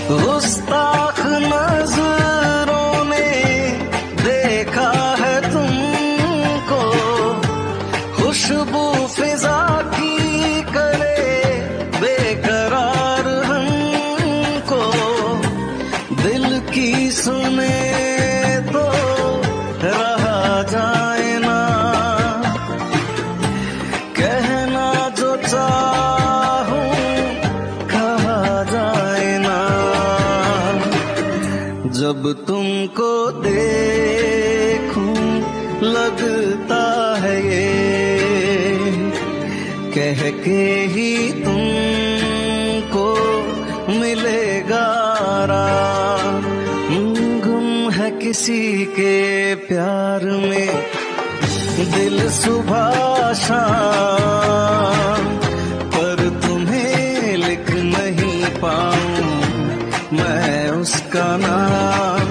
गुस्ताख नजरों ने देखा है तुमको, खुशबू फिजा की करे बेकरार हमको। दिल की सुने तो रहा जाए ना, कहना जो चाहूं कहा जाए ना। जब तुमको देखूं लगता है ये कह के ही तुमको मिलेगा आराम। गुम है किसी के प्यार में दिल सुबह शाम, पर तुम्हें लिख नहीं पाऊं मैं उसका नाम।